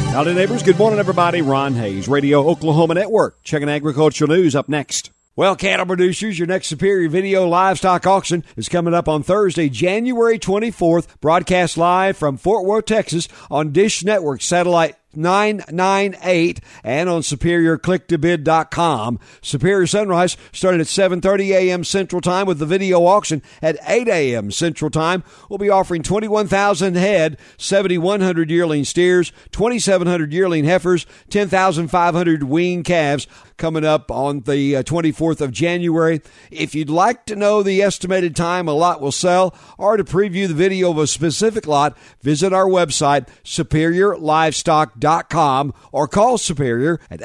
Howdy, neighbors. Good morning, everybody. Ron Hayes, Radio Oklahoma Network. Checking agricultural news up next. Well, cattle producers, your next Superior Video Livestock Auction is coming up on Thursday, January 24th, broadcast live from Fort Worth, Texas on Dish Network Satellite 998 and on SuperiorClickToBid.com. Superior Sunrise starting at 7:30 a.m. Central Time with the video auction at 8 a.m. Central Time. We'll be offering 21,000 head, 7,100 yearling steers, 2,700 yearling heifers, 10,500 weaned calves coming up on the 24th of January. If you'd like to know the estimated time a lot will sell or to preview the video of a specific lot, visit our website, SuperiorLivestock.com, or call Superior at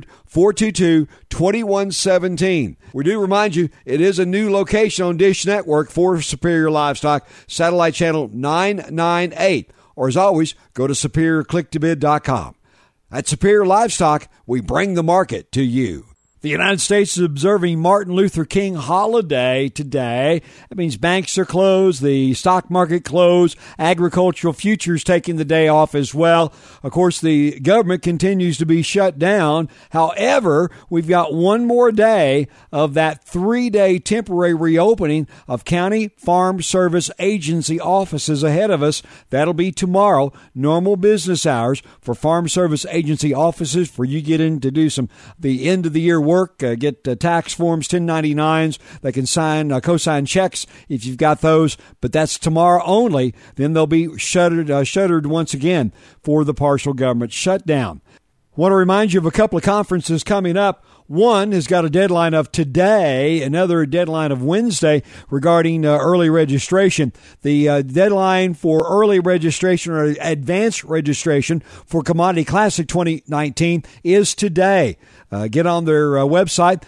800-422-2117. We do remind you, it is a new location on Dish Network for Superior Livestock, satellite channel 998. Or as always, go to SuperiorClickToBid.com. At Superior Livestock, we bring the market to you. The United States is observing Martin Luther King holiday today. That means banks are closed, the stock market closed, agricultural futures taking the day off as well. Of course, the government continues to be shut down. However, we've got one more day of that 3-day temporary reopening of County Farm Service Agency offices ahead of us. That'll be tomorrow, normal business hours for Farm Service Agency offices for you get in to do the end of the year work, get tax forms, 1099s. They can sign, co-sign checks if you've got those, but that's tomorrow only. Then they'll be shuttered once again for the partial government shutdown. Want to remind you of a couple of conferences coming up. One has got a deadline of today, another deadline of Wednesday regarding early registration. The deadline for early registration or advanced registration for Commodity Classic 2019 is today. Get on their website,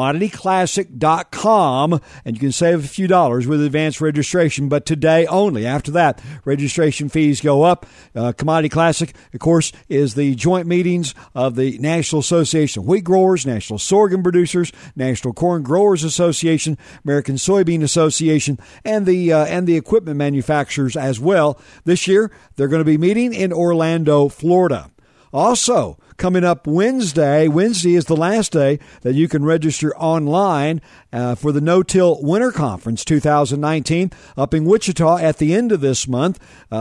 commodityclassic.com, and you can save a few dollars with advanced registration, but today only. After that, registration fees go up. Commodity Classic, of course, is the joint meetings of the National Association of Wheat Growers, National Sorghum Producers, National Corn Growers Association, American Soybean Association, and the equipment manufacturers as well. This year, they're going to be meeting in Orlando, Florida. Also, coming up Wednesday is the last day that you can register online for the No-Till Winter Conference 2019 up in Wichita at the end of this month.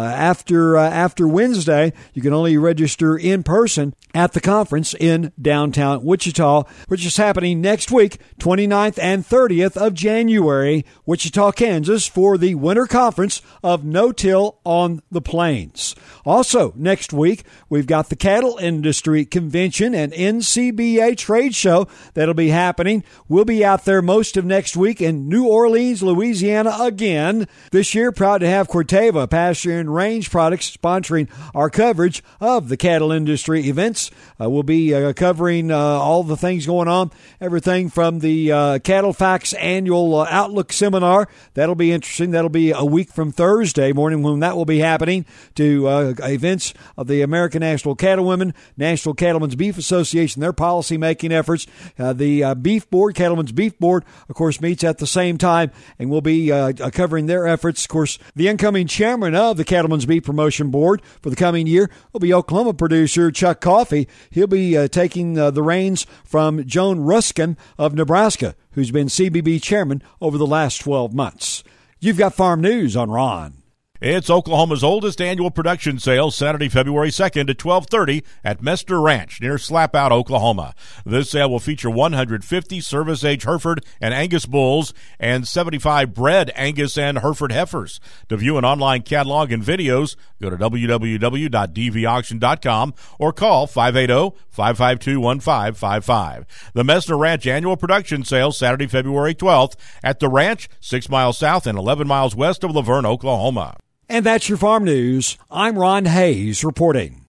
After Wednesday, you can only register in person at the conference in downtown Wichita, which is happening next week, 29th and 30th of January, Wichita, Kansas, for the Winter Conference of No-Till on the Plains. Also, next week, we've got the Cattle Industry Convention and NCBA Trade Show that'll be happening. We'll be out there most of next week in New Orleans, Louisiana again. This year, proud to have Corteva Pasture and Range Products sponsoring our coverage of the cattle industry events. We'll be covering all the things going on, everything from the Cattle Facts annual Outlook seminar. That'll be interesting. That'll be a week from Thursday morning when that will be happening, to events of the American National Cattlewomen, National Cattlemen's Beef Association, their policy-making efforts. The Beef Board, Cattlemen's Beef Board, of course, meets at the same time, and we'll be covering their efforts. Of course, the incoming chairman of the Cattlemen's Beef Promotion Board for the coming year will be Oklahoma producer Chuck Coffey. He'll be taking the reins from Joan Ruskin of Nebraska, who's been CBB chairman over the last 12 months. You've got farm news on Ron. It's Oklahoma's oldest annual production sale, Saturday, February 2nd at 12:30 at Mester Ranch near Slapout, Oklahoma. This sale will feature 150 service-age Hereford and Angus bulls and 75 bred Angus and Hereford heifers. To view an online catalog and videos, go to www.dvauction.com or call 580-552-1555. The Mester Ranch annual production sale, Saturday, February 12th at the ranch, 6 miles south and 11 miles west of Laverne, Oklahoma. And that's your farm news. I'm Ron Hayes reporting.